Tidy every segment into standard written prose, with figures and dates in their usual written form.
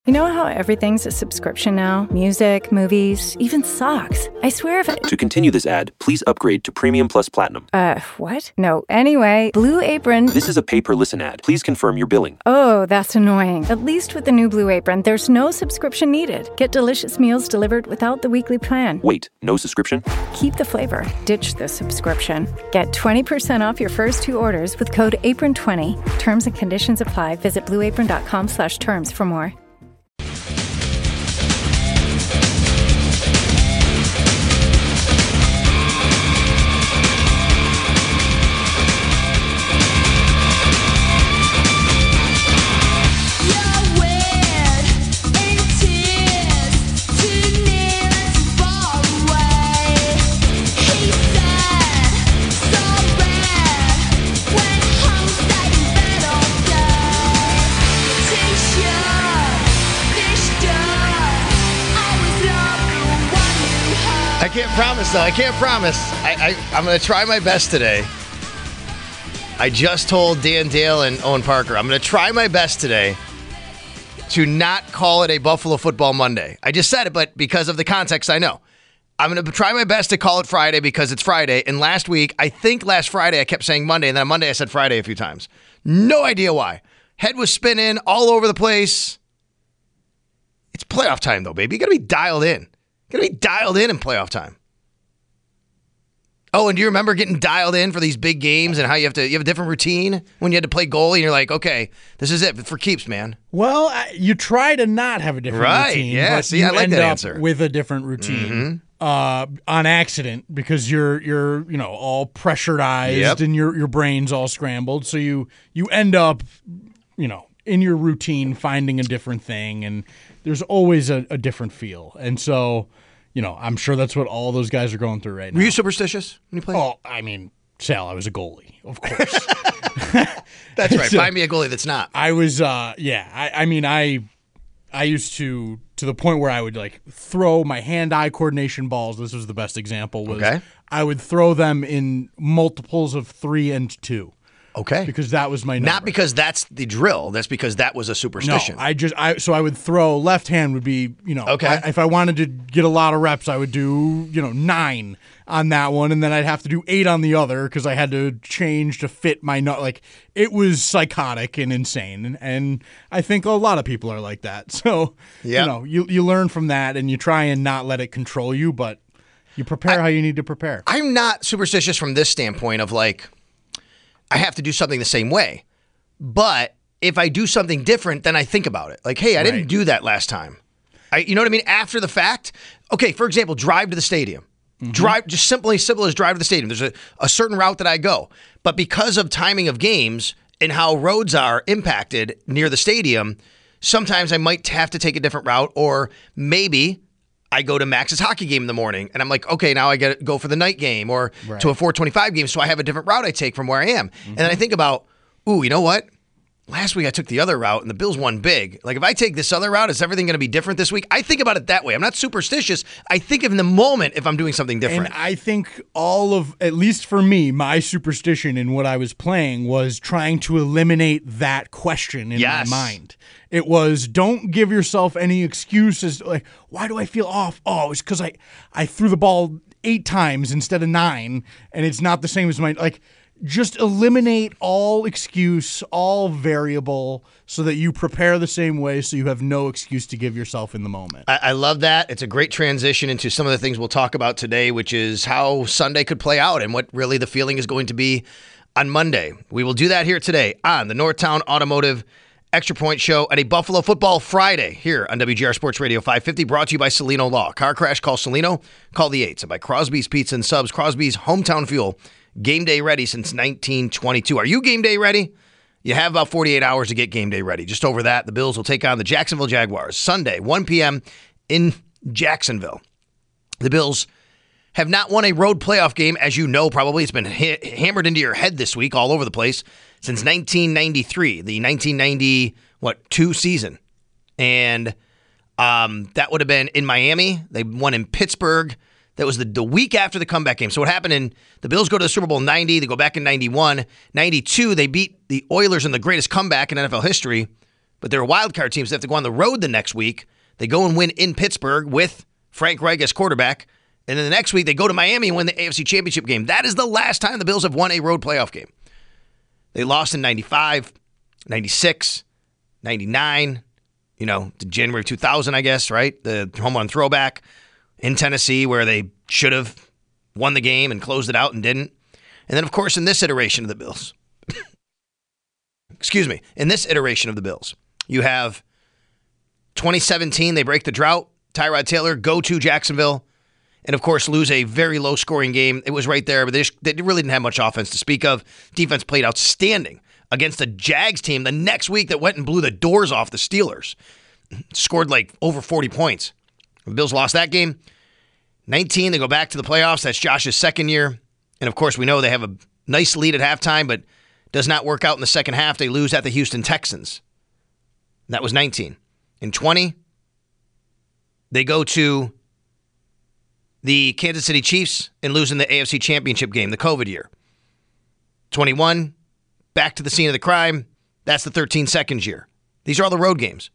You know how everything's a subscription now? Music, movies, even socks. I swear if it... To continue this ad, please upgrade to Premium Plus Platinum. What? No. Anyway, Blue Apron... This is a pay-per-listen ad. Please confirm your billing. Oh, that's annoying. At least with the new Blue Apron, there's no subscription needed. Get delicious meals delivered without the weekly plan. Wait, no subscription? Keep the flavor. Ditch the subscription. Get 20% off your first 2 orders with code APRON20. Terms and conditions apply. Visit blueapron.com/terms for more. I can't promise. I'm going to try my best today. I just told Dan Dale and Owen Parker, I'm going to try my best today to not call it a Buffalo Football Monday. I just said it, but because of the context, I know. I'm going to try my best to call it Friday because it's Friday. And last Friday, I kept saying Monday, and then on Monday I said Friday a few times. No idea why. Head was spinning all over the place. It's playoff time, though, baby. You got to be dialed in. You got to be dialed in playoff time. Oh, and do you remember getting dialed in for these big games and how you have a different routine when you had to play goalie and you're like, okay, this is it for keeps, man. Well, you try to not have a different routine. Yeah, but see, I like end that up answer. with a different routine on accident because you're all pressurized and your brain's all scrambled. So you end up, in your routine finding a different thing, and there's always a different feel. And so, I'm sure that's what all those guys are going through right now. Were you superstitious when you played? Oh, I mean, Sal, I was a goalie, of course. That's right. Find me a goalie that's not. I was, I used to the point where I would throw my hand-eye coordination balls. This was the best example. I would throw them in multiples of 3 and 2. Okay. Because that was my number. Not because that's the drill. That's because that was a superstition. No, so I would throw, left hand would be, okay. If I wanted to get a lot of reps, I would do, 9 on that one, and then I'd have to do 8 on the other because I had to change to fit my it was psychotic and insane, and I think a lot of people are like that. So, you learn from that, and you try and not let it control you, but you prepare how you need to prepare. I'm not superstitious from this standpoint of I have to do something the same way. But if I do something different, then I think about it. Hey, I didn't do that last time. You know what I mean? After the fact. Okay, for example, drive to the stadium. Mm-hmm. Drive, just simple as drive to the stadium. There's a certain route that I go. But because of timing of games and how roads are impacted near the stadium, sometimes I might have to take a different route, or maybe I go to Max's hockey game in the morning, and I'm like, okay, now I got to go for the night game or to a 4:25 game, so I have a different route I take from where I am. Mm-hmm. And then I think about, you know what? Last week I took the other route, and the Bills won big. If I take this other route, is everything going to be different this week? I think about it that way. I'm not superstitious. I think in the moment if I'm doing something different. And I think at least for me, my superstition in what I was playing was trying to eliminate that question in my mind. It was, don't give yourself any excuses. Why do I feel off? Oh, it's because I threw the ball 8 times instead of 9, and it's not the same as mine. Just eliminate all excuse, all variable, so that you prepare the same way so you have no excuse to give yourself in the moment. I love that. It's a great transition into some of the things we'll talk about today, which is how Sunday could play out and what really the feeling is going to be on Monday. We will do that here today on the Northtown Automotive Extra Point Show and a Buffalo Football Friday here on WGR Sports Radio 550, brought to you by Celino Law. Car crash, call Celino, call the 8s. And by Crosby's Pizza and Subs, Crosby's Hometown Fuel, game day ready since 1922. Are you game day ready? You have about 48 hours to get game day ready. Just over that, the Bills will take on the Jacksonville Jaguars Sunday, 1 p.m. in Jacksonville. The Bills have not won a road playoff game, as you know probably. It's been hammered into your head this week all over the place since 1993, the 1992 season. And that would have been in Miami. They won in Pittsburgh. That was the week after the comeback game. So what happened the Bills go to the Super Bowl 90. They go back in 91. 92, they beat the Oilers in the greatest comeback in NFL history but they're a wild card team, so they have to go on the road the next week. They go and win in Pittsburgh with Frank Reich as quarterback. And then the next week, they go to Miami and win the AFC Championship game. That is the last time the Bills have won a road playoff game. They lost in 95, 96, 99, to January 2000, I guess, right? The home run throwback in Tennessee where they should have won the game and closed it out and didn't. And then, of course, in this iteration of the Bills, in this iteration of the Bills, you have 2017, they break the drought. Tyrod Taylor go to Jacksonville and, of course, lose a very low-scoring game. It was right there, but they really didn't have much offense to speak of. Defense played outstanding against a Jags team the next week that went and blew the doors off the Steelers. Scored like over 40 points. The Bills lost that game. 19, they go back to the playoffs. That's Josh's second year. And, of course, we know they have a nice lead at halftime, but does not work out in the second half. They lose at the Houston Texans. That was 19. In 20, they go to the Kansas City Chiefs and lose in the AFC Championship game, the COVID year. 21, back to the scene of the crime. That's the 13 seconds year. These are all the road games.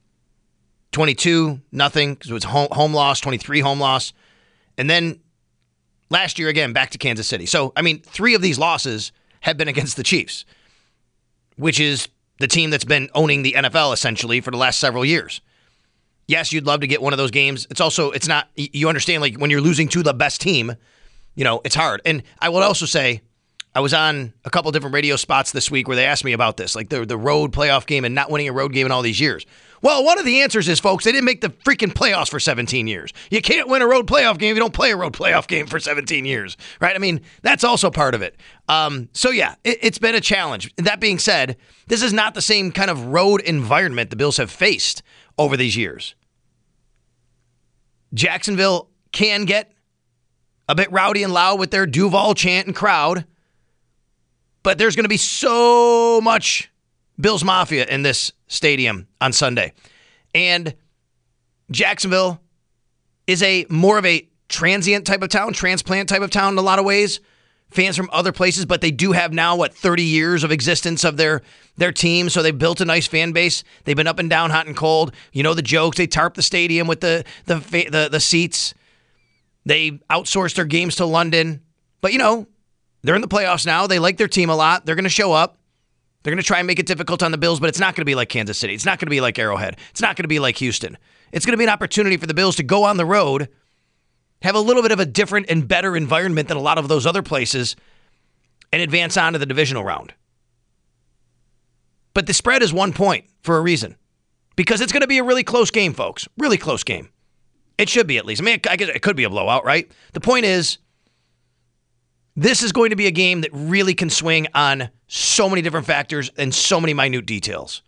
22, nothing, because it was home loss. 23, home loss. And then last year, again, back to Kansas City. So, 3 of these losses have been against the Chiefs, which is the team that's been owning the NFL, essentially, for the last several years. Yes, you'd love to get one of those games. It's not, you understand, like, when you're losing to the best team, it's hard. And I will also say, I was on a couple different radio spots this week where they asked me about this, like the road playoff game and not winning a road game in all these years. Well, one of the answers is, folks, they didn't make the freaking playoffs for 17 years. You can't win a road playoff game if you don't play a road playoff game for 17 years, right? That's also part of it. So, yeah, it's been a challenge. That being said, this is not the same kind of road environment the Bills have faced over these years. Jacksonville can get a bit rowdy and loud with their Duval chant and crowd, but there's going to be so much Bills Mafia in this stadium on Sunday. And Jacksonville is more of a transient type of town, transplant type of town in a lot of ways. Fans from other places, but they do have now, 30 years of existence of their team, so they built a nice fan base. They've been up and down, hot and cold. You know the jokes. They tarp the stadium with the seats. They outsourced their games to London. But, they're in the playoffs now. They like their team a lot. They're going to show up. They're going to try and make it difficult on the Bills, but it's not going to be like Kansas City. It's not going to be like Arrowhead. It's not going to be like Houston. It's going to be an opportunity for the Bills to go on the road, have a little bit of a different and better environment than a lot of those other places, and advance on to the divisional round. But the spread is 1 point for a reason. Because it's going to be a really close game, folks. Really close game. It should be, at least. I guess it could be a blowout, right? The point is, this is going to be a game that really can swing on so many different factors and so many minute details,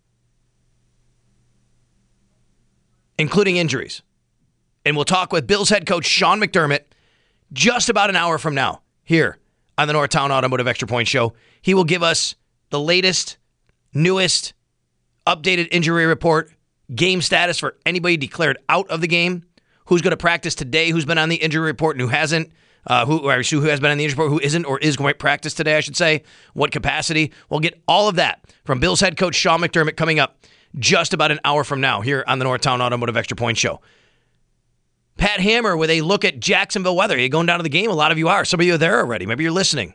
including injuries. And we'll talk with Bills head coach Sean McDermott just about an hour from now here on the Northtown Automotive Extra Point Show. He will give us the latest, newest, updated injury report, game status for anybody declared out of the game, who's going to practice today, who's been on the injury report and who hasn't, who has been on the injury report, who isn't or is going to practice today, I should say, what capacity. We'll get all of that from Bills head coach Sean McDermott coming up just about an hour from now here on the Northtown Automotive Extra Point Show. Pat Hammer with a look at Jacksonville weather. Are you going down to the game? A lot of you are. Some of you are there already. Maybe you're listening.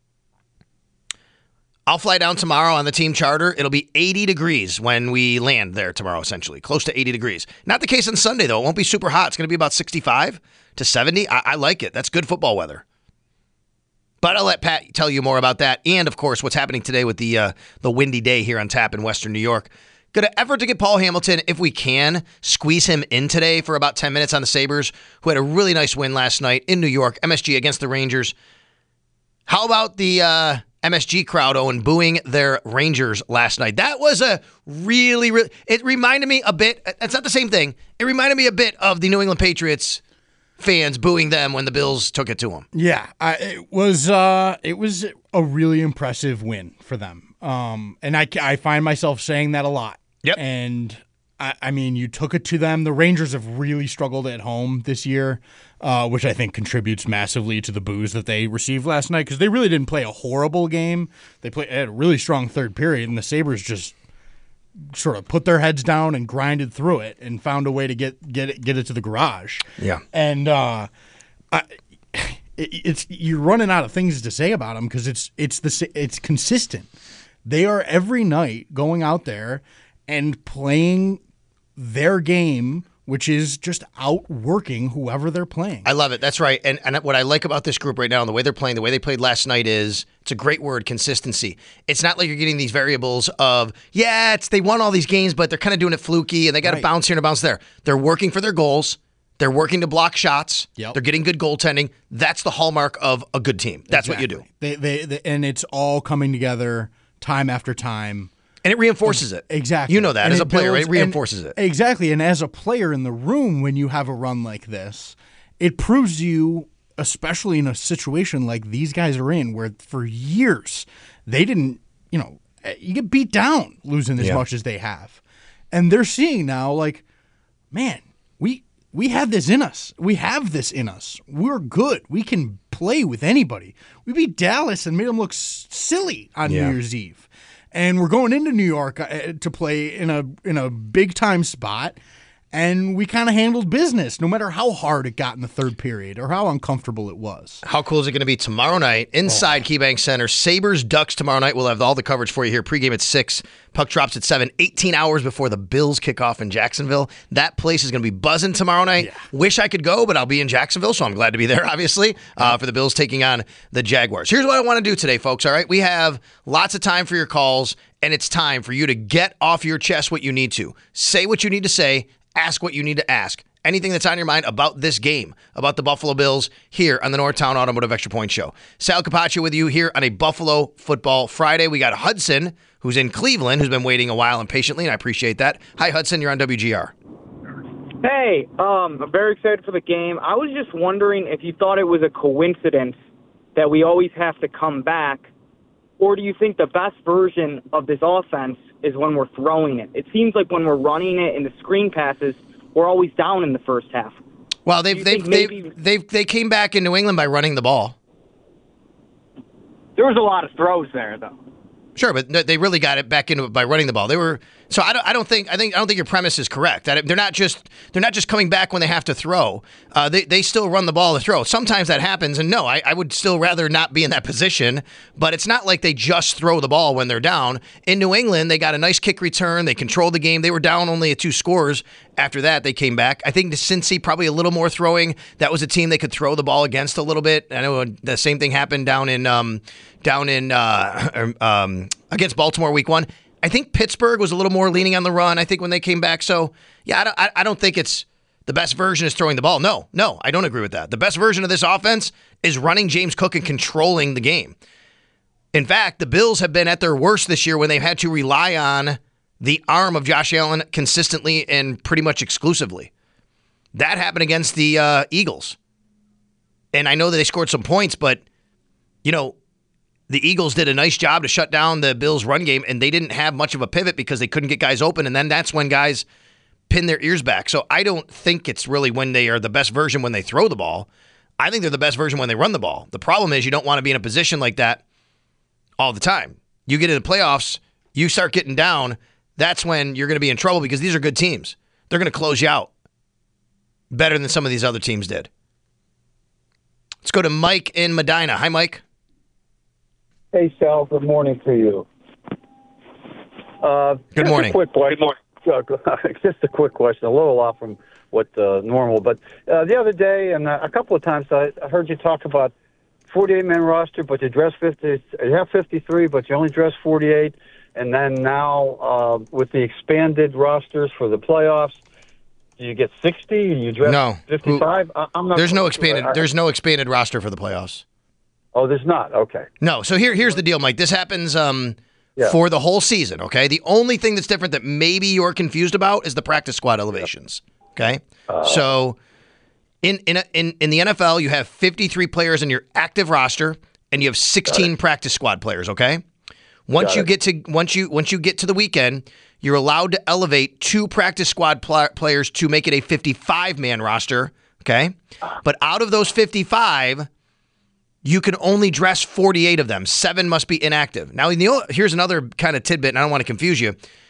I'll fly down tomorrow on the team charter. It'll be 80 degrees when we land there tomorrow, essentially. Close to 80 degrees. Not the case on Sunday, though. It won't be super hot. It's going to be about 65 to 70. I like it. That's good football weather. But I'll let Pat tell you more about that. And, of course, what's happening today with the windy day here on tap in Western New York. Going to effort to get Paul Hamilton, if we can, squeeze him in today for about 10 minutes on the Sabres, who had a really nice win last night in New York, MSG against the Rangers. How about the MSG crowd, Owen, booing their Rangers last night? That was a really, it reminded me a bit, it's not the same thing, it reminded me a bit of the New England Patriots fans booing them when the Bills took it to them. Yeah, it was a really impressive win for them. And I find myself saying that a lot. Yep. And I mean, you took it to them. The Rangers have really struggled at home this year, which I think contributes massively to the boos that they received last night, because they really didn't play a horrible game. They had a really strong third period, and the Sabres just sort of put their heads down and grinded through it and found a way to get it to the garage. Yeah. And you're running out of things to say about them because it's consistent. They are every night going out there and playing their game, which is just outworking whoever they're playing. I love it. That's right. And what I like about this group right now and the way they're playing, the way they played last night is, it's a great word, consistency. It's not like you're getting these variables of, they won all these games, but they're kind of doing it fluky and they got to bounce here and a bounce there. They're working for their goals. They're working to block shots. Yep. They're getting good goaltending. That's the hallmark of a good team. That's what you do. They and it's all coming together time after time. And it reinforces it. Exactly. You know that as a player, right? It reinforces it. Exactly. And as a player in the room, when you have a run like this, it proves to you, especially in a situation like these guys are in, where for years they didn't, you get beat down losing as much as they have. And they're seeing now, like, man, we have this in us. We have this in us. We're good. We can play with anybody. We beat Dallas and made them look silly on New Year's Eve. And we're going into New York to play in a big time spot, and we kind of handled business, no matter how hard it got in the third period or how uncomfortable it was. How cool is it going to be tomorrow night inside KeyBank Center? Sabres Ducks tomorrow night. We'll have all the coverage for you here. Pregame at 6. Puck drops at 7. 18 hours before the Bills kick off in Jacksonville. That place is going to be buzzing tomorrow night. Yeah. Wish I could go, but I'll be in Jacksonville, so I'm glad to be there, obviously, for the Bills taking on the Jaguars. Here's what I want to do today, folks, all right? We have lots of time for your calls, and it's time for you to get off your chest what you need to. Say what you need to say. Ask what you need to ask. Anything that's on your mind about this game, about the Buffalo Bills, here on the Northtown Automotive Extra Point Show. Sal Capaccio with you here on a Buffalo Football Friday. We got Hudson, who's in Cleveland, who's been waiting a while and patiently, and I appreciate that. Hi, Hudson. You're on WGR. Hey, I'm very excited for the game. I was just wondering if you thought it was a coincidence that we always have to come back, or do you think the best version of this offense is when we're throwing it? It seems like when we're running it in the screen passes, we're always down in the first half. Well, they came back in New England by running the ball. There was a lot of throws there, though. Sure, but they really got it back into it by running the ball. They were so I don't think your premise is correct. That they're not just coming back when they have to throw. They still run the ball to throw. Sometimes that happens, and no, I would still rather not be in that position. But it's not like they just throw the ball when they're down. In New England, they got a nice kick return. They controlled the game. They were down only 2 scores. After that, they came back. I think to Cincy, probably a little more throwing. That was a team they could throw the ball against a little bit. I know the same thing happened down in against Baltimore week 1. I think Pittsburgh was a little more leaning on the run, I think, when they came back. So, yeah, I don't think it's the best version is throwing the ball. No, I don't agree with that. The best version of this offense is running James Cook and controlling the game. In fact, the Bills have been at their worst this year when they've had to rely on the arm of Josh Allen consistently and pretty much exclusively. That happened against the Eagles. And I know that they scored some points, but, the Eagles did a nice job to shut down the Bills' run game, and they didn't have much of a pivot because they couldn't get guys open, and then that's when guys pin their ears back. So I don't think it's really when they are the best version when they throw the ball. I think they're the best version when they run the ball. The problem is you don't want to be in a position like that all the time. You get into the playoffs, you start getting down, that's when you're going to be in trouble because these are good teams. They're going to close you out better than some of these other teams did. Let's go to Mike in Medina. Hi, Mike. Hey, Sal. Good morning to you. Good morning. Good morning. Just a quick question, a little off from what normal. But the other day and a couple of times I heard you talk about 48-man roster, but you dress 50. You have 53, but you only dress 48. And then now with the expanded rosters for the playoffs, do you get 60 and you dress 55? I'm not. There's no expanded. There's no expanded roster for the playoffs. Oh, there's not? Okay. No. So here's the deal, Mike. This happens for the whole season, okay? The only thing that's different that maybe you're confused about is the practice squad elevations, okay? So in the NFL, you have 53 players in your active roster, and you have 16 practice squad players, okay? Once you get to the weekend, you're allowed to elevate 2 practice squad players to make it a 55-man roster, okay? But out of those 55, you can only dress 48 of them. 7 must be inactive. Now, here's another kind of tidbit, and I don't want to confuse you.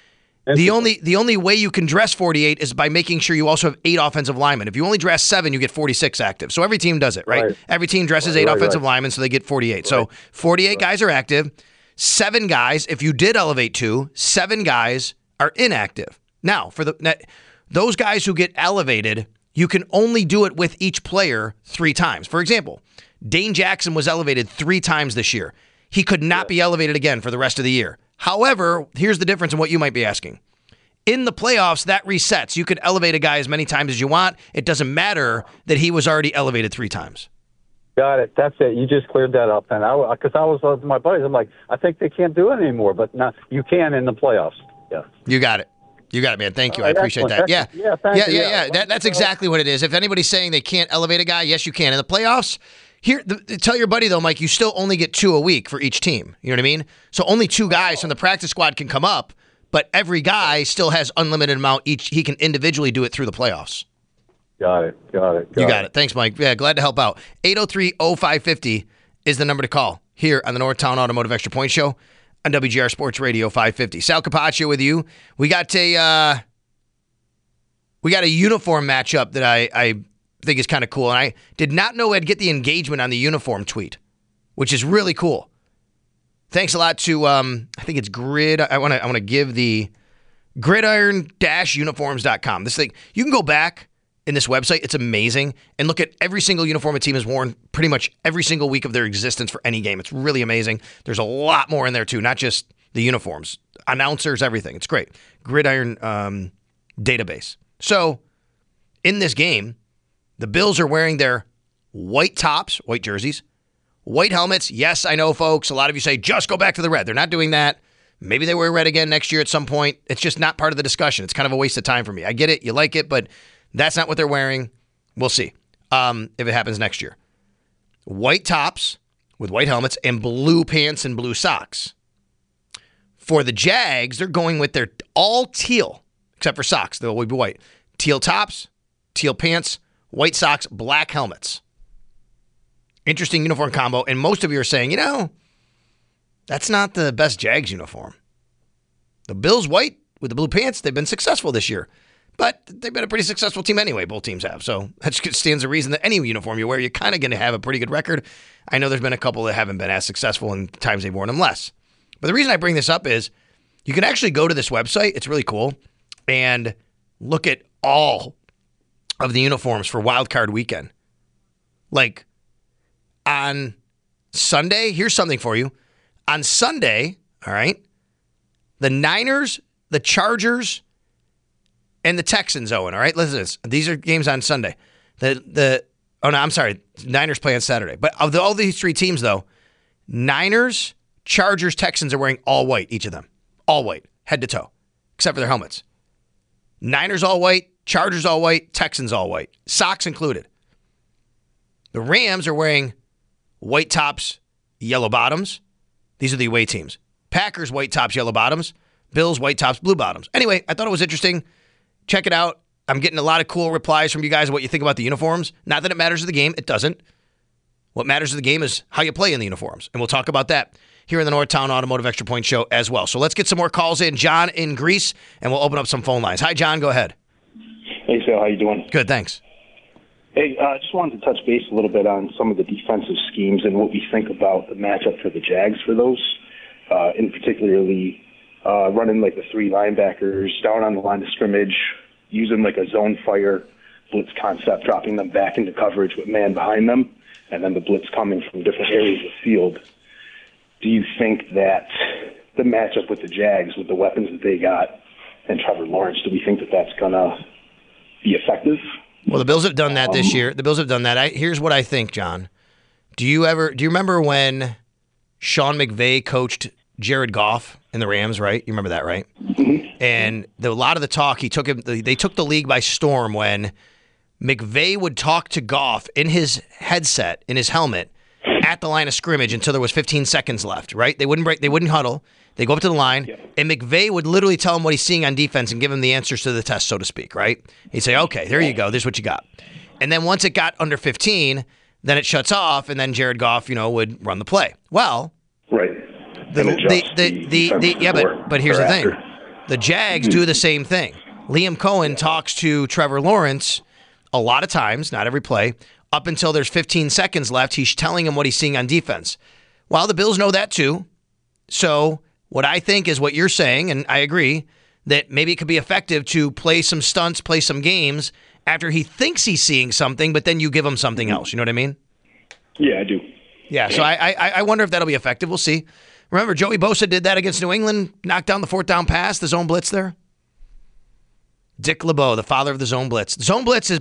The only way you can dress 48 is by making sure you also have 8 offensive linemen. If you only dress 7, you get 46 active. So every team does it, right? Every team dresses 8 offensive linemen, so they get 48. Right. So 48 guys are active. 7 guys, if you did elevate 2, 7 guys are inactive. Now, for those guys who get elevated, you can only do it with each player 3 times. For example, Dane Jackson was elevated 3 times this year. He could not be elevated again for the rest of the year. However, here's the difference in what you might be asking. In the playoffs, that resets. You could elevate a guy as many times as you want. It doesn't matter that he was already elevated 3 times. Got it. That's it. You just cleared that up. And because I was with my buddies, I'm like, I think they can't do it anymore. But now you can in the playoffs. Yeah. You got it. You got it, man. Thank you. I appreciate that. Yeah. That's exactly what it is. If anybody's saying they can't elevate a guy, yes, you can. In the playoffs, tell your buddy, though, Mike, you still only get 2 a week for each team. You know what I mean? So only 2 guys from the practice squad can come up, but every guy still has unlimited amount each. He can individually do it through the playoffs. Got it. You got it. Thanks, Mike. Yeah, glad to help out. 803-0550 is the number to call here on the Northtown Automotive Extra Point Show on WGR Sports Radio 550. Sal Capaccio with you. We got a uniform matchup that I think is kind of cool, and I did not know I'd get the engagement on the uniform tweet, which is really cool. Thanks a lot to I think it's Grid. I want to give the gridiron-uniforms.com. This thing, you can go back in this website. It's amazing, and look at every single uniform a team has worn pretty much every single week of their existence for any game. It's really amazing. There's a lot more in there too, not just the uniforms, announcers, everything. It's great. Gridiron database. So in this game, the Bills are wearing their white tops, white jerseys, white helmets. Yes, I know, folks. A lot of you say, just go back to the red. They're not doing that. Maybe they wear red again next year at some point. It's just not part of the discussion. It's kind of a waste of time for me. I get it. You like it, but that's not what they're wearing. We'll see if it happens next year. White tops with white helmets and blue pants and blue socks. For the Jags, they're going with their all teal, except for socks. They'll always be white. Teal tops, teal pants, white socks, black helmets. Interesting uniform combo. And most of you are saying, that's not the best Jags uniform. The Bills white with the blue pants, they've been successful this year. But they've been a pretty successful team anyway. Both teams have. So that stands to reason that any uniform you wear, you're kind of going to have a pretty good record. I know there's been a couple that haven't been as successful in times they've worn them less. But the reason I bring this up is you can actually go to this website. It's really cool. And look at all of the uniforms for Wild Card Weekend. Like on Sunday, here's something for you. On Sunday, all right, the Niners, the Chargers, and the Texans, Owen, all right? Listen to this. These are games on Sunday. Niners play on Saturday. But of all these 3 teams, though, Niners, Chargers, Texans are wearing all white, each of them. All white, head to toe, except for their helmets. Niners all white, Chargers all white, Texans all white. Socks included. The Rams are wearing white tops, yellow bottoms. These are the away teams. Packers, white tops, yellow bottoms. Bills, white tops, blue bottoms. Anyway, I thought it was interesting. Check it out. I'm getting a lot of cool replies from you guys on what you think about the uniforms. Not that it matters to the game. It doesn't. What matters to the game is how you play in the uniforms. And we'll talk about that here in the Northtown Automotive Extra Point Show as well. So let's get some more calls in. John in Greece, and we'll open up some phone lines. Hi, John. Go ahead. Hey, Sal. How you doing? Good, thanks. Hey, I just wanted to touch base a little bit on some of the defensive schemes and what we think about the matchup for the Jags for those, in particularly running like the 3 linebackers down on the line of scrimmage, using like a zone fire blitz concept, dropping them back into coverage with man behind them, and then the blitz coming from different areas of the field. Do you think that the matchup with the Jags, with the weapons that they got, and Trevor Lawrence, do we think that that's going to be effective? Well, the Bills have done that this year. The Bills have done that. Here's what I think, John. Do you remember when Sean McVay coached Jared Goff in the Rams, right? You remember that, right? Mm-hmm. And a lot of the talk, they took the league by storm when McVay would talk to Goff in his headset, in his helmet, at the line of scrimmage until there was 15 seconds left, right? They wouldn't huddle. They go up to the line, and McVay would literally tell him what he's seeing on defense and give him the answers to the test, so to speak, right? He'd say, okay, there you go. This is what you got. And then once it got under 15, then it shuts off, and then Jared Goff, would run the play. Well, right. but here's the thing. The Jags do the same thing. Liam Cohen talks to Trevor Lawrence a lot of times, not every play, up until there's 15 seconds left. He's telling him what he's seeing on defense. Well, the Bills know that too. So what I think is what you're saying, and I agree, that maybe it could be effective to play some stunts, play some games after he thinks he's seeing something, but then you give him something else. You know what I mean? Yeah, I do. Yeah, so I wonder if that'll be effective. We'll see. Remember, Joey Bosa did that against New England, knocked down the fourth down pass, the zone blitz there. Dick LeBeau, the father of the zone blitz. Zone blitz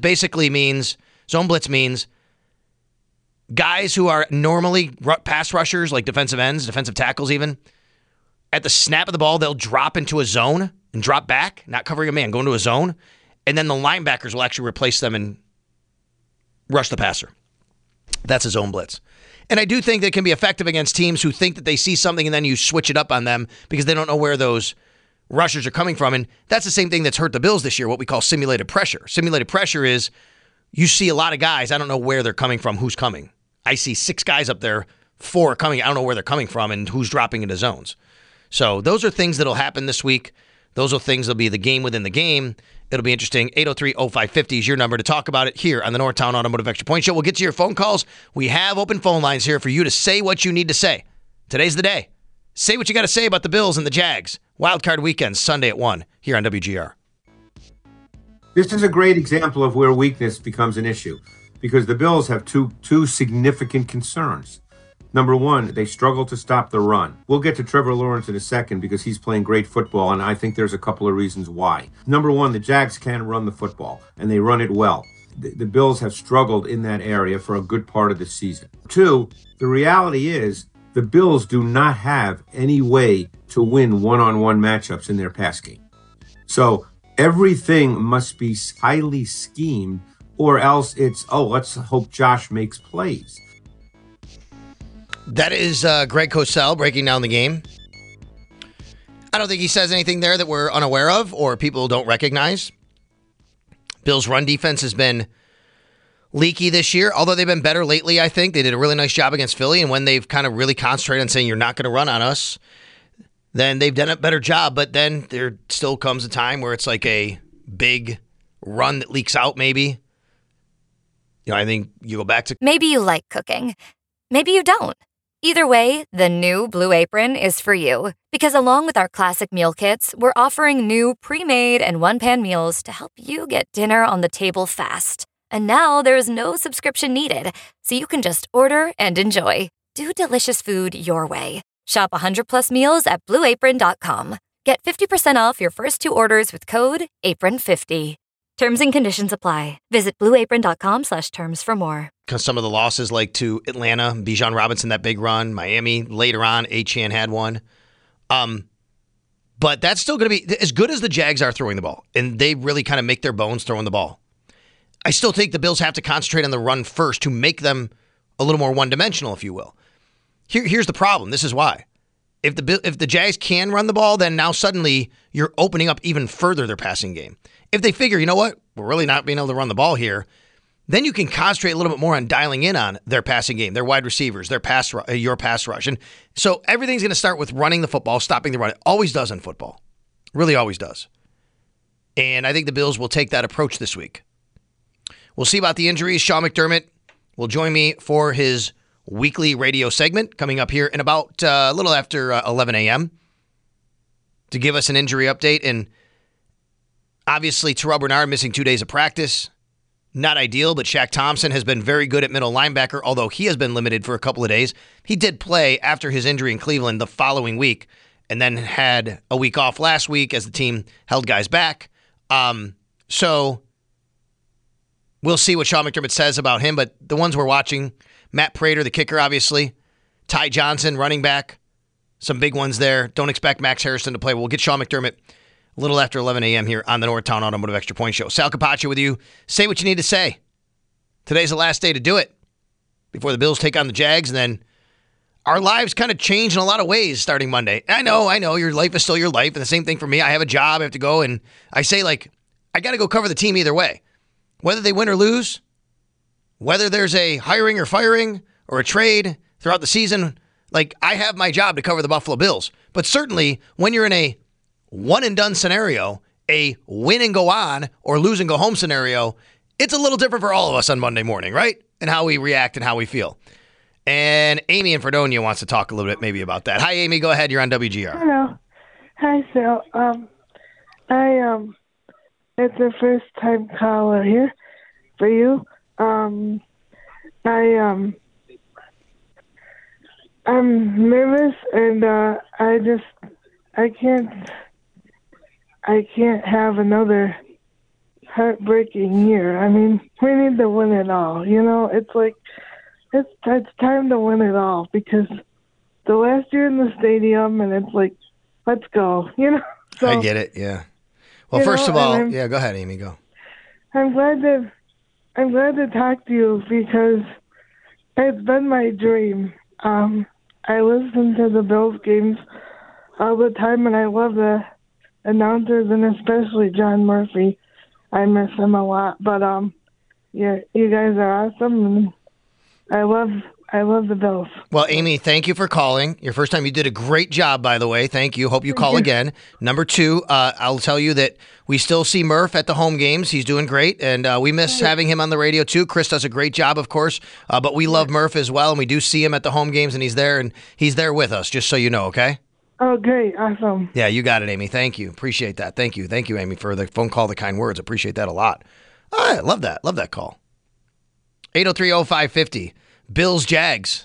means guys who are normally pass rushers, like defensive ends, defensive tackles even, at the snap of the ball, they'll drop into a zone and drop back, not covering a man, go into a zone, and then the linebackers will actually replace them and rush the passer. That's a zone blitz. And I do think that it can be effective against teams who think that they see something and then you switch it up on them because they don't know where those rushers are coming from. And that's the same thing that's hurt the Bills this year, what we call simulated pressure. Simulated pressure is you see a lot of guys, I don't know where they're coming from, who's coming. I see 6 guys up there, 4 coming, I don't know where they're coming from and who's dropping into zones. So those are things that'll happen this week. Those are things that'll be the game within the game. It'll be interesting. 803-0550 is your number to talk about it here on the Northtown Automotive Extra Point Show. We'll get to your phone calls. We have open phone lines here for you to say what you need to say. Today's the day. Say what you got to say about the Bills and the Jags. Wildcard Weekend, Sunday at 1 here on WGR. This is a great example of where weakness becomes an issue because the Bills have two significant concerns. Number one, they struggle to stop the run. We'll get to Trevor Lawrence in a second because he's playing great football, and I think there's a couple of reasons why. Number one, the Jags can run the football, and they run it well. The Bills have struggled in that area for a good part of the season. Two, the reality is the Bills do not have any way to win one-on-one matchups in their pass game. So everything must be highly schemed, or else it's, let's hope Josh makes plays. That is Greg Cosell breaking down the game. I don't think he says anything there that we're unaware of or people don't recognize. Bills' run defense has been leaky this year, although they've been better lately, I think. They did a really nice job against Philly, and when they've kind of really concentrated on saying you're not going to run on us, then they've done a better job. But then there still comes a time where it's like a big run that leaks out maybe. You know, I think you go back to... Maybe you like cooking. Maybe you don't. Either way, the new Blue Apron is for you. Because along with our classic meal kits, we're offering new pre-made and one-pan meals to help you get dinner on the table fast. And now there's no subscription needed, so you can just order and enjoy. Do delicious food your way. Shop 100+ meals at BlueApron.com. Get 50% off your first 2 orders with code APRON50. Terms and conditions apply. Visit BlueApron.com/terms for more. Some of the losses, like to Atlanta, Bijan Robinson, that big run. Miami, later on, Achane had one. But that's still going to be as good as the Jags are throwing the ball. And they really kind of make their bones throwing the ball. I still think the Bills have to concentrate on the run first to make them a little more one-dimensional, if you will. Here's the problem. This is why. If the Jags can run the ball, then now suddenly you're opening up even further their passing game. If they figure, you know what, we're really not being able to run the ball here, then you can concentrate a little bit more on dialing in on their passing game, their wide receivers, their your pass rush. And so everything's going to start with running the football, stopping the run. It always does in football. Really always does. And I think the Bills will take that approach this week. We'll see about the injuries. Sean McDermott will join me for his weekly radio segment coming up here in about a little after 11 a.m. to give us an injury update. And obviously, Terrell Bernard missing 2 days of practice. Not ideal, but Shaq Thompson has been very good at middle linebacker, although he has been limited for a couple of days. He did play after his injury in Cleveland the following week and then had a week off last week as the team held guys back. So we'll see what Sean McDermott says about him, but the ones we're watching, Matt Prater, the kicker, obviously, Ty Johnson, running back, some big ones there. Don't expect Max Harrison to play. We'll get Sean McDermott a little after 11 a.m. here on the Northtown Automotive Extra Point Show. Sal Capaccio with you. Say what you need to say. Today's the last day to do it before the Bills take on the Jags, and then our lives kind of change in a lot of ways starting Monday. I know, your life is still your life, and the same thing for me. I have a job, I have to go, and I say, I got to go cover the team either way. Whether they win or lose, whether there's a hiring or firing or a trade throughout the season, I have my job to cover the Buffalo Bills. But certainly, when you're in a one and done scenario, a win and go on or lose and go home scenario, it's a little different for all of us on Monday morning, right? And how we react and how we feel. And Amy in Fredonia wants to talk a little bit maybe about that. Hi, Amy. Go ahead. You're on WGR. Hello. Hi, Phil. It's a first-time caller here for you. I'm nervous, and I can't have another heartbreaking year. I mean, we need to win it all. You know, it's like it's time to win it all because the last year in the stadium, and it's like, let's go. You know. So, I get it. Yeah. Well, first of all, yeah. Go ahead, Amy. Go. I'm glad to talk to you because it's been my dream. I listen to the Bills games all the time, and I love the announcers, and especially John Murphy. I miss him a lot, but yeah, you guys are awesome, and I love the Bills. Well, Amy, thank you for calling. Your first time, you did a great job, by the way. Thank you. Hope you call again. Number two, I'll tell you that we still see Murph at the home games. He's doing great, and we miss having him on the radio, too. Chris does a great job, of course, but we love Murph as well, and we do see him at the home games, and he's there with us, just so you know, okay? Oh, great. Awesome. Yeah, you got it, Amy. Thank you. Appreciate that. Thank you, Amy, for the phone call, the kind words. Appreciate that a lot. I love that. Love that call. 803-0550. Bills, Jags.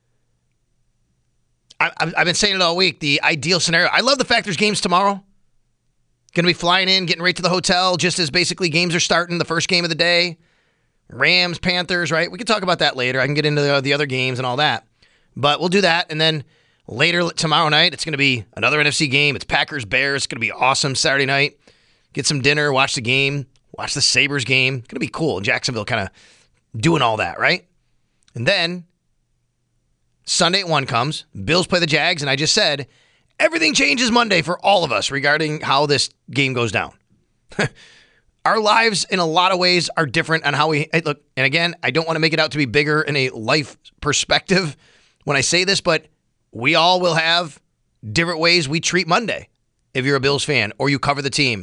I've been saying it all week. The ideal scenario. I love the fact there's games tomorrow. Going to be flying in, getting right to the hotel, just as basically games are starting. The first game of the day. Rams, Panthers, right? We can talk about that later. I can get into the other games and all that. But we'll do that. And then later tomorrow night, it's going to be another NFC game. It's Packers, Bears. It's going to be awesome Saturday night. Get some dinner, watch the game, watch the Sabres game. It's going to be cool. In Jacksonville kind of doing all that, right? And then Sunday at 1 comes. Bills play the Jags, and I just said everything changes Monday for all of us regarding how this game goes down. Our lives, in a lot of ways, are different on how we look. And again, I don't want to make it out to be bigger in a life perspective when I say this, but we all will have different ways we treat Monday if you're a Bills fan or you cover the team.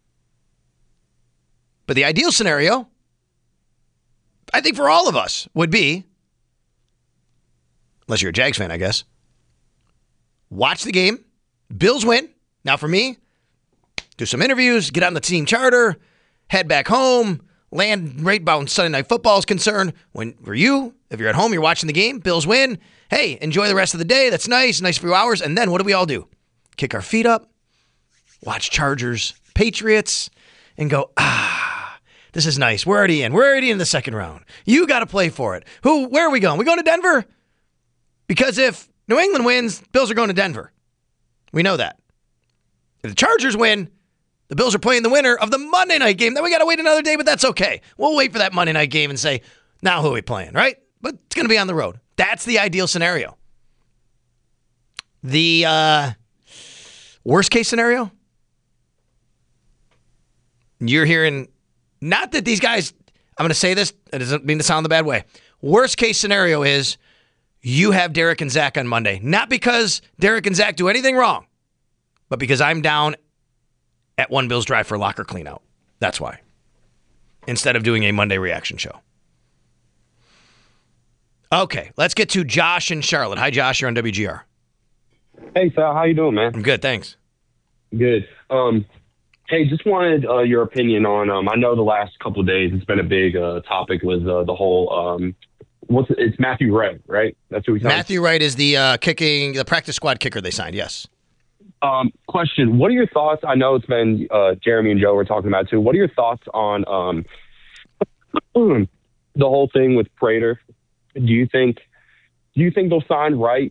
But the ideal scenario, I think for all of us, would be, unless you're a Jags fan, I guess, watch the game, Bills win. Now for me, do some interviews, get on the team charter, head back home, land right about Sunday Night Football is concerned. When for you, if you're at home, you're watching the game, Bills win. Hey, enjoy the rest of the day. That's nice few hours. And then what do we all do? Kick our feet up, watch Chargers, Patriots, and go, this is nice. We're already in. We're already in the second round. You got to play for it. Where are we going? We going to Denver? Because if New England wins, Bills are going to Denver. We know that. If the Chargers win, the Bills are playing the winner of the Monday night game. Then we got to wait another day, but that's okay. We'll wait for that Monday night game and say, now who are we playing, right? But it's going to be on the road. That's the ideal scenario. The worst case scenario, you're hearing, not that these guys, I'm going to say this, it doesn't mean to sound the bad way. Worst case scenario is you have Derek and Zach on Monday. Not because Derek and Zach do anything wrong, but because I'm down at One Bills Drive for locker cleanout. That's why. Instead of doing a Monday reaction show. Okay, let's get to Josh in Charlotte. Hi, Josh. You're on WGR. Hey, Sal. How you doing, man? I'm good, thanks. Good. Hey, just wanted your opinion on, I know the last couple of days it's been a big topic with the whole, it's Matthew Wright, right? That's who we signed? Matthew Wright is the practice squad kicker they signed, yes. Question, what are your thoughts? I know it's been Jeremy and Joe were talking about it too. What are your thoughts on the whole thing with Prater? Do you think they'll sign Wright?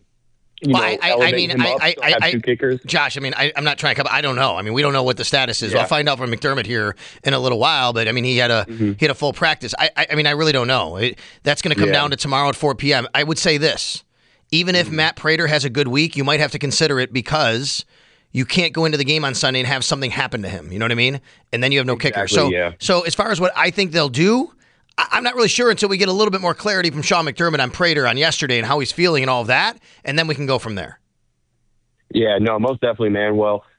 Two kickers? Josh, I'm not trying to I don't know. We don't know what the status is. Yeah. I'll find out from McDermott here in a little while, but he had a full practice. I really don't know. That's going to come down to tomorrow at 4 p.m. I would say this. Even if Matt Prater has a good week, you might have to consider it because you can't go into the game on Sunday and have something happen to him. You know what I mean? And then you have no kicker. So as far as what I think they'll do, I'm not really sure until we get a little bit more clarity from Sean McDermott on Prater on yesterday and how he's feeling and all of that, and then we can go from there. Yeah, no, most definitely, man. Well,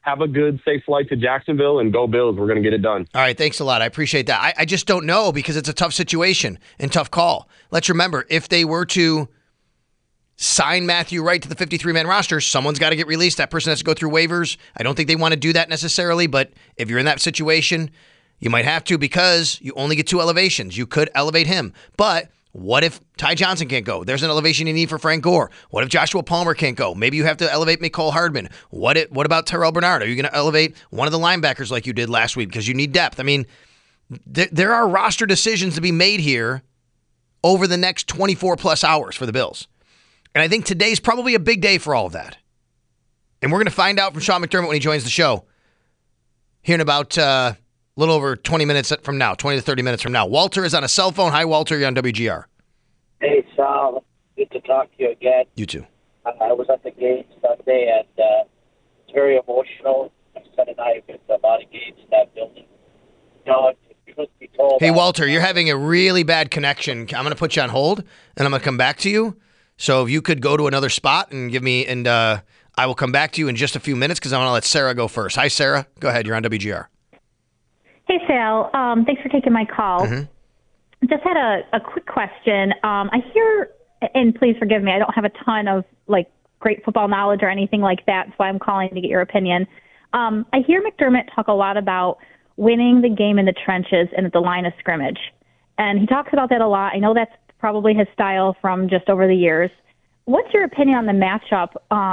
have a good, safe flight to Jacksonville, and go Bills. We're going to get it done. All right, thanks a lot. I appreciate that. I just don't know because it's a tough situation and tough call. Let's remember, if they were to sign Matthew Wright to the 53-man roster, someone's got to get released. That person has to go through waivers. I don't think they want to do that necessarily, but if you're in that situation, you might have to because you only get 2 elevations. You could elevate him. But what if Ty Johnson can't go? There's an elevation you need for Frank Gore. What if Joshua Palmer can't go? Maybe you have to elevate Mecole Hardman. What about Terrell Bernard? Are you going to elevate one of the linebackers like you did last week because you need depth? I mean, there are roster decisions to be made here over the next 24-plus hours for the Bills. And I think today's probably a big day for all of that. And we're going to find out from Sean McDermott when he joins the show here in about a little over 20 minutes from now, 20 to 30 minutes from now. Walter is on a cell phone. Hi, Walter. You're on WGR. Hey, Sal. Good to talk to you again. You too. I was at the game Sunday, and it's very emotional. My son and I have been to a lot of games in that building. You know, truth be told, hey, Walter, you're having a really bad connection. I'm going to put you on hold, and I'm going to come back to you. So if you could go to another spot and give me, and I will come back to you in just a few minutes because I want to let Sarah go first. Hi, Sarah. Go ahead. You're on WGR. Hey, Sal. Thanks for taking my call. Mm-hmm. Just had a quick question. I hear, and please forgive me, I don't have a ton of great football knowledge or anything like that, so I'm calling to get your opinion. I hear McDermott talk a lot about winning the game in the trenches and at the line of scrimmage. And he talks about that a lot. I know that's probably his style from just over the years. What's your opinion on the matchup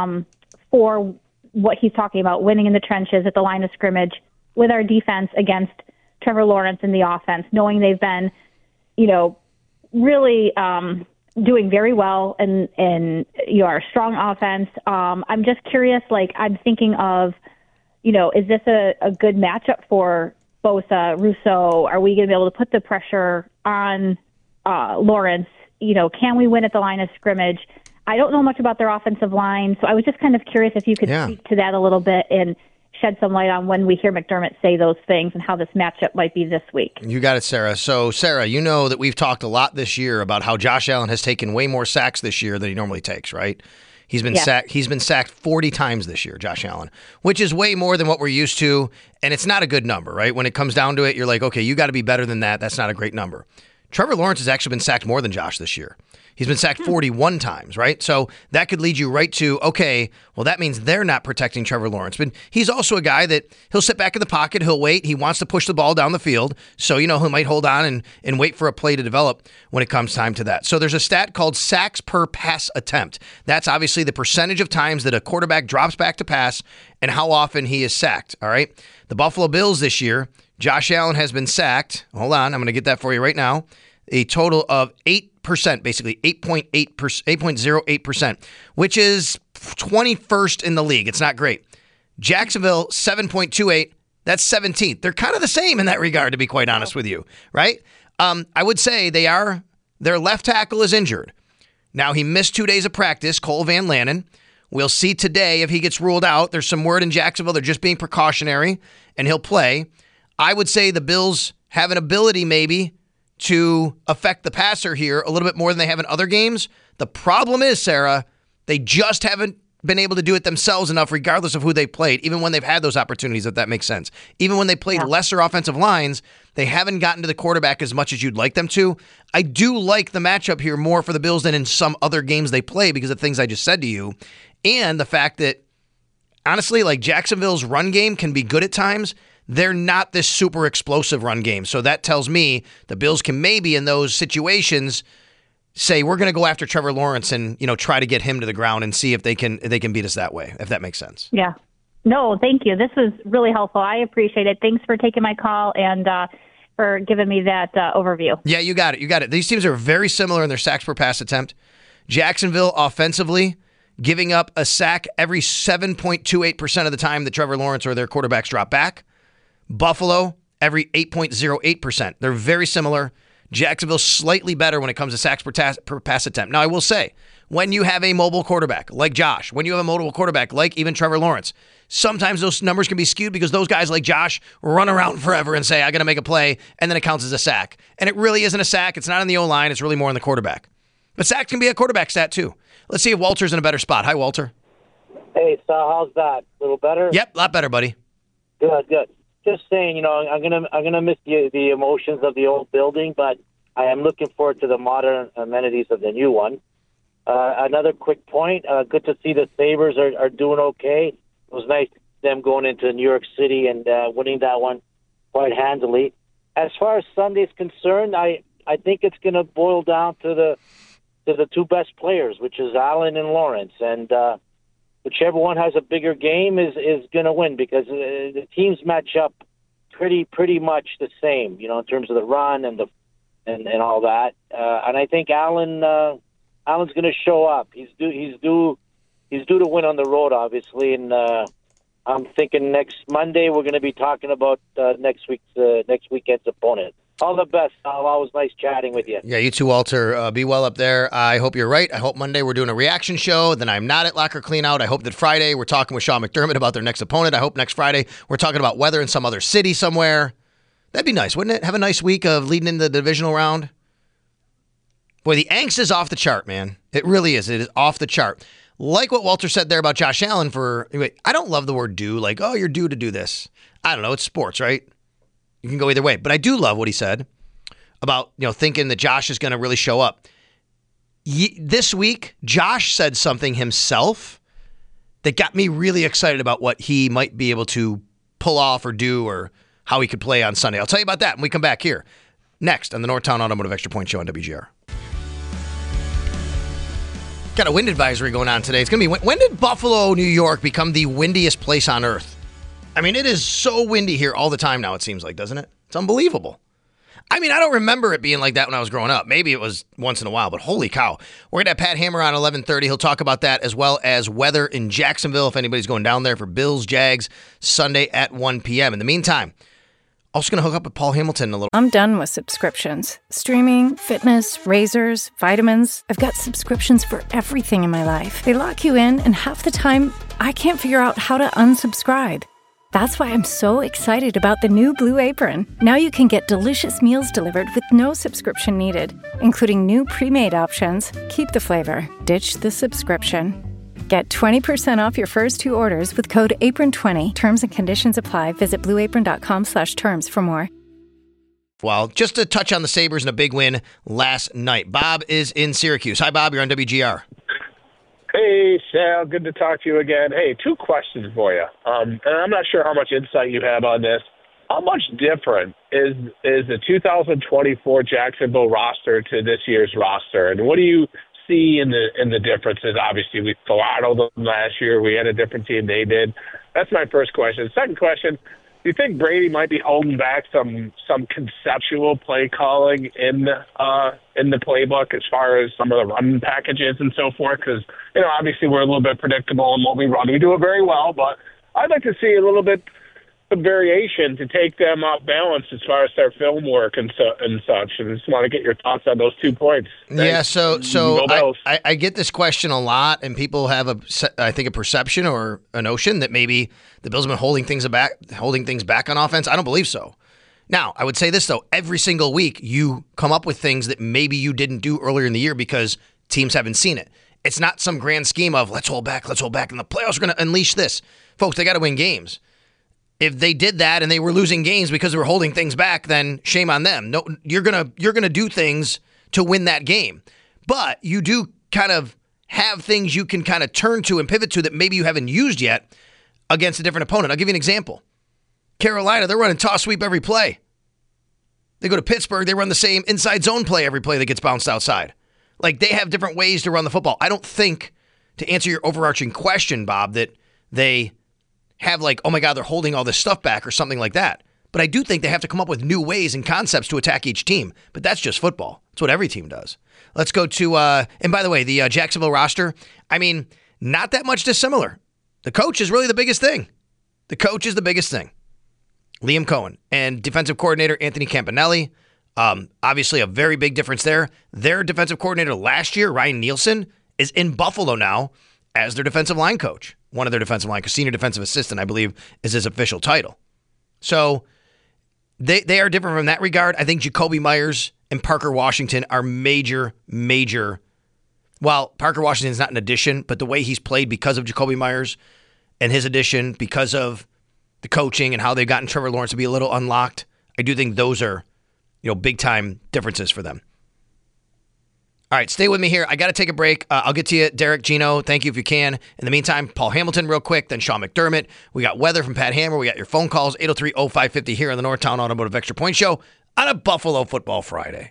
for what he's talking about, winning in the trenches at the line of scrimmage with our defense against Trevor Lawrence in the offense, knowing they've been, really doing very well in our strong offense? I'm just curious, I'm thinking of, is this a good matchup for Bosa, Rousseau? Are we going to be able to put the pressure on Lawrence? Can we win at the line of scrimmage? I don't know much about their offensive line, so I was just kind of curious if you could speak to that a little bit and shed some light on when we hear McDermott say those things and how this matchup might be this week. You got it, Sarah. So, Sarah, you know that we've talked a lot this year about how Josh Allen has taken way more sacks this year than he normally takes, right? He's been sacked 40 times this year, Josh Allen, which is way more than what we're used to, and it's not a good number, right? When it comes down to it, you're like, okay, you got to be better than that. That's not a great number. Trevor Lawrence has actually been sacked more than Josh this year. He's been sacked 41 times, right? So that could lead you right to, okay, well, that means they're not protecting Trevor Lawrence. But he's also a guy that he'll sit back in the pocket, he'll wait, he wants to push the ball down the field. So, he might hold on and wait for a play to develop when it comes time to that. So there's a stat called sacks per pass attempt. That's obviously the percentage of times that a quarterback drops back to pass and how often he is sacked, all right? The Buffalo Bills this year, Josh Allen has been sacked. Hold on, I'm going to get that for you right now. A total of 8%, basically 8.08%, which is 21st in the league. It's not great. Jacksonville, 7.28. That's 17th. They're kind of the same in that regard, to be quite honest with you, right? I would say their left tackle is injured. Now, he missed 2 days of practice, Cole Van Lanen. We'll see today if he gets ruled out. There's some word in Jacksonville. They're just being precautionary, and he'll play. I would say the Bills have an ability maybe to affect the passer here a little bit more than they have in other games. The problem is, Sarah, they just haven't been able to do it themselves enough regardless of who they played, even when they've had those opportunities, if that makes sense. Even when they played lesser offensive lines, they haven't gotten to the quarterback as much as you'd like them to. I do like the matchup here more for the Bills than in some other games they play because of things I just said to you. And the fact that, honestly, Jacksonville's run game can be good at times. They're not this super explosive run game. So that tells me the Bills can maybe in those situations say we're going to go after Trevor Lawrence and try to get him to the ground and see if they can beat us that way, if that makes sense. Yeah. No, thank you. This was really helpful. I appreciate it. Thanks for taking my call and for giving me that overview. Yeah, you got it. These teams are very similar in their sacks per pass attempt. Jacksonville offensively giving up a sack every 7.28% of the time that Trevor Lawrence or their quarterbacks drop back. Buffalo, every 8.08%. They're very similar. Jacksonville's slightly better when it comes to sacks per pass attempt. Now, I will say, when you have a mobile quarterback like Josh, when you have a mobile quarterback like even Trevor Lawrence, sometimes those numbers can be skewed because those guys like Josh run around forever and say, I got to make a play, and then it counts as a sack. And it really isn't a sack. It's not on the O-line. It's really more on the quarterback. But sacks can be a quarterback stat, too. Let's see if Walter's in a better spot. Hi, Walter. Hey, so how's that? A little better? Yep, a lot better, buddy. Good. Just saying, I'm gonna miss the emotions of the old building, but I am looking forward to the modern amenities of the new one. Another quick point. Good to see the Sabres are doing okay. It was nice them going into New York City and winning that one quite handily. As far as Sunday's concerned, I think it's going to boil down to the two best players, which is Allen and Lawrence, and whichever one has a bigger game is going to win, because the teams match up pretty much the same, in terms of the run and all that. And I think Allen's going to show up. He's due to win on the road, obviously, and I'm thinking next Monday we're going to be talking about next weekend's opponent. All the best. Always nice chatting with you. Yeah, you too, Walter. Be well up there. I hope you're right. I hope Monday we're doing a reaction show. Then I'm not at Locker Cleanout. I hope that Friday we're talking with Sean McDermott about their next opponent. I hope next Friday we're talking about weather in some other city somewhere. That'd be nice, wouldn't it? Have a nice week of leading into the divisional round. Boy, the angst is off the chart, man. It really is. It is off the chart. Like what Walter said there about Josh Allen I don't love the word due, like, oh, you're due to do this. I don't know. It's sports, right? You can go either way. But I do love what he said about, thinking that Josh is going to really show up. This week, Josh said something himself that got me really excited about what he might be able to pull off or do, or how he could play on Sunday. I'll tell you about that when we come back here. Next on the Northtown Automotive Extra Point Show on WGR. Got a wind advisory going on today. It's going to be, when did Buffalo, New York become the windiest place on earth? I mean, it is so windy here all the time now, it seems like, doesn't it? It's unbelievable. I mean, I don't remember it being like that when I was growing up. Maybe it was once in a while, but holy cow. We're going to have Pat Hammer on 11:30. He'll talk about that, as well as weather in Jacksonville, if anybody's going down there for Bills, Jags, Sunday at 1 p.m. In the meantime, also going to hook up with Paul Hamilton in a little. I'm done with subscriptions. Streaming, fitness, razors, vitamins. I've got subscriptions for everything in my life. They lock you in, and half the time, I can't figure out how to unsubscribe. That's why I'm so excited about the new Blue Apron. Now you can get delicious meals delivered with no subscription needed, including new pre-made options. Keep the flavor, ditch the subscription. Get 20% off your first two orders with code APRON20. Terms and conditions apply. Visit blueapron.com/terms for more. Well, just to touch on the Sabres and a big win last night. Bob is in Syracuse. Hi, Bob. You're on WGR. Hey, Sal. Good to talk to you again. Hey, two questions for you. And I'm not sure how much insight you have on this. How much different is the 2024 Jacksonville roster to this year's roster? And what do you see in the differences? Obviously, we throttled them last year. We had a different team. They did. That's my first question. Second question, do you think Brady might be holding back some conceptual play calling in the playbook as far as some of the run packages and so forth? Because, obviously we're a little bit predictable in what we run. We do it very well, but I'd like to see a little bit of variation to take them off balance as far as their film work and such. And I just want to get your thoughts on those 2 points. Thanks. Yeah, so I get this question a lot, and people have a perception or a notion that maybe the Bills have been holding things back on offense. I don't believe so. Now, I would say this, though. Every single week, you come up with things that maybe you didn't do earlier in the year because teams haven't seen it. It's not some grand scheme of let's hold back, and the playoffs are going to unleash this. Folks, they got to win games. If they did that and they were losing games because they were holding things back, then shame on them. No, you're gonna do things to win that game. But you do kind of have things you can kind of turn to and pivot to that maybe you haven't used yet against a different opponent. I'll give you an example. Carolina, they're running toss sweep every play. They go to Pittsburgh, they run the same inside zone play every play that gets bounced outside. Like, they have different ways to run the football. I don't think, to answer your overarching question, Bob, that they have like, oh my God, they're holding all this stuff back or something like that. But I do think they have to come up with new ways and concepts to attack each team. But that's just football. That's what every team does. Let's go to, and by the way, the Jacksonville roster, I mean, not that much dissimilar. The coach is really the biggest thing. The coach is the biggest thing. Liam Cohen and defensive coordinator Anthony Campanelli. Obviously a very big difference there. Their defensive coordinator last year, Ryan Nielsen, is in Buffalo now as their defensive line coach. One of their defensive line, senior defensive assistant, I believe, is his official title. So they are different from that regard. I think Jacoby Myers and Parker Washington are major while Parker Washington's not an addition, but the way he's played because of Jakobi Meyers and his addition, because of the coaching and how they've gotten Trevor Lawrence to be a little unlocked, I do think those are, big-time differences for them. All right, stay with me here. I got to take a break. I'll get to you, Derek, Gino. Thank you if you can. In the meantime, Paul Hamilton real quick, then Sean McDermott. We got weather from Pat Hammer. We got your phone calls, 803-0550 here on the Northtown Automotive Extra Point Show on a Buffalo Football Friday.